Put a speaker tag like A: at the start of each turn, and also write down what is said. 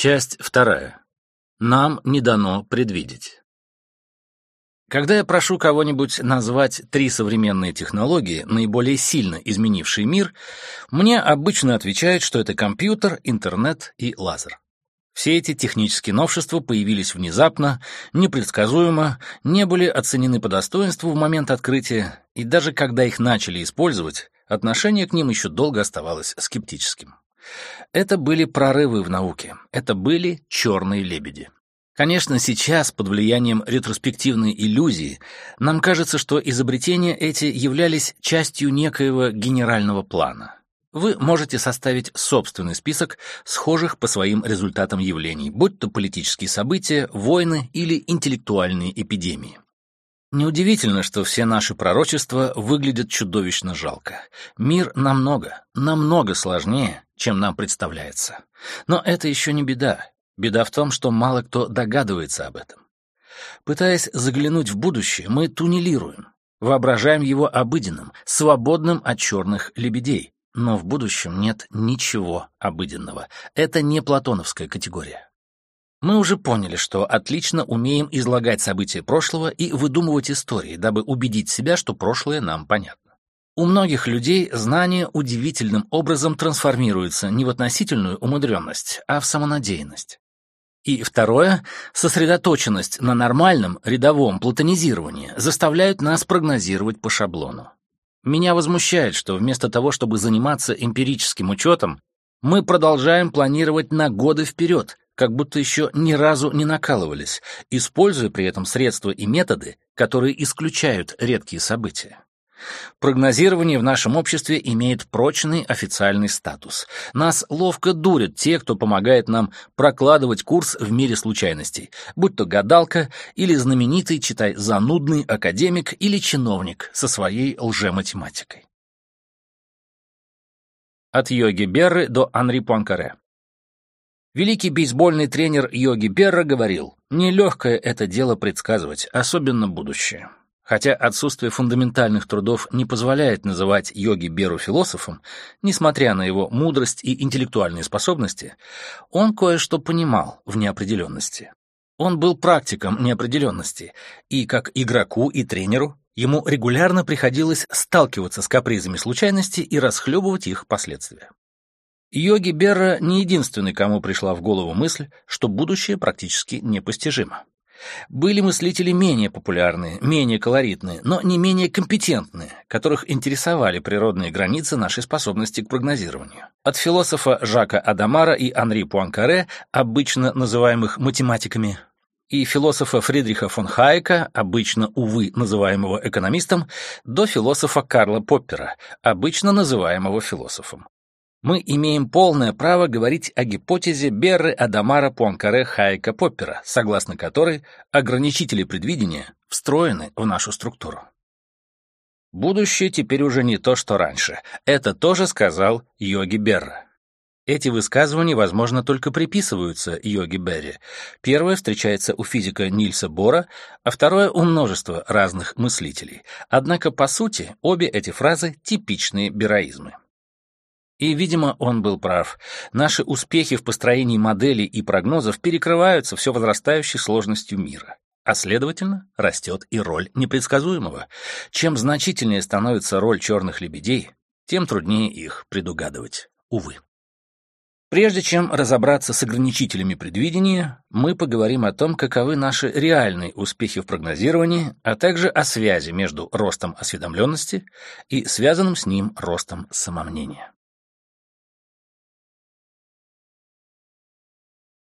A: Часть вторая. Нам не дано предвидеть. Когда я прошу кого-нибудь назвать 3 современные технологии, наиболее сильно изменившие мир, мне обычно отвечают, что это компьютер, интернет и лазер. Все эти технические новшества появились внезапно, непредсказуемо, не были оценены по достоинству в момент открытия, и даже когда их начали использовать, отношение к ним еще долго оставалось скептическим. Это были прорывы в науке, это были черные лебеди. Конечно, сейчас, под влиянием ретроспективной иллюзии, нам кажется, что изобретения эти являлись частью некоего генерального плана. Вы можете составить собственный список схожих по своим результатам явлений, будь то политические события, войны или интеллектуальные эпидемии. Неудивительно, что все наши пророчества выглядят чудовищно жалко. Мир намного сложнее, чем нам представляется. Но это еще не беда. Беда в том, что мало кто догадывается об этом. Пытаясь заглянуть в будущее, мы туннелируем, воображаем его обыденным, свободным от черных лебедей. Но в будущем нет ничего обыденного. Это не платоновская категория. Мы уже поняли, что отлично умеем излагать события прошлого и выдумывать истории, дабы убедить себя, что прошлое нам понятно. У многих людей знание удивительным образом трансформируется не в относительную умудренность, а в самонадеянность. И второе, сосредоточенность на нормальном, рядовом платонизировании заставляют нас прогнозировать по шаблону. Меня возмущает, что вместо того, чтобы заниматься эмпирическим учетом, мы продолжаем планировать на годы вперед, как будто еще ни разу не накалывались, используя при этом средства и методы, которые исключают редкие события. Прогнозирование в нашем обществе имеет прочный официальный статус. Нас ловко дурят те, кто помогает нам прокладывать курс в мире случайностей, будь то гадалка или знаменитый, читай, занудный академик или чиновник со своей лжематематикой. От Йоги Берры до Анри Пуанкаре. Великий бейсбольный тренер Йоги Берра говорил: «Нелегкое это дело предсказывать, особенно будущее». Хотя отсутствие фундаментальных трудов не позволяет называть Йоги Берру философом, несмотря на его мудрость и интеллектуальные способности, он кое-что понимал в неопределенности. Он был практиком неопределенности, и как игроку и тренеру ему регулярно приходилось сталкиваться с капризами случайности и расхлебывать их последствия. Йоги Берра не единственный, кому пришла в голову мысль, что будущее практически непостижимо. Были мыслители менее популярные, менее колоритные, но не менее компетентные, которых интересовали природные границы нашей способности к прогнозированию. От философа Жака Адамара и Анри Пуанкаре, обычно называемых математиками, и философа Фридриха фон Хайека, обычно, увы, называемого экономистом, до философа Карла Поппера, обычно называемого философом. Мы имеем полное право говорить о гипотезе Берры, Адамара, Пуанкаре, Хайека, Поппера, согласно которой ограничители предвидения встроены в нашу структуру. Будущее теперь уже не то, что раньше. Это тоже сказал Йоги Берра. Эти высказывания, возможно, только приписываются Йоги Берре. Первое встречается у физика Нильса Бора, а второе у множества разных мыслителей. Однако, по сути, обе эти фразы — типичные берраизмы. И, видимо, он был прав. Наши успехи в построении моделей и прогнозов перекрываются все возрастающей сложностью мира. А следовательно, растет и роль непредсказуемого. Чем значительнее становится роль черных лебедей, тем труднее их предугадывать, увы. Прежде чем разобраться с ограничителями предвидения, мы поговорим о том, каковы наши реальные успехи в прогнозировании, а также о связи между ростом осведомленности и связанным с ним ростом самомнения.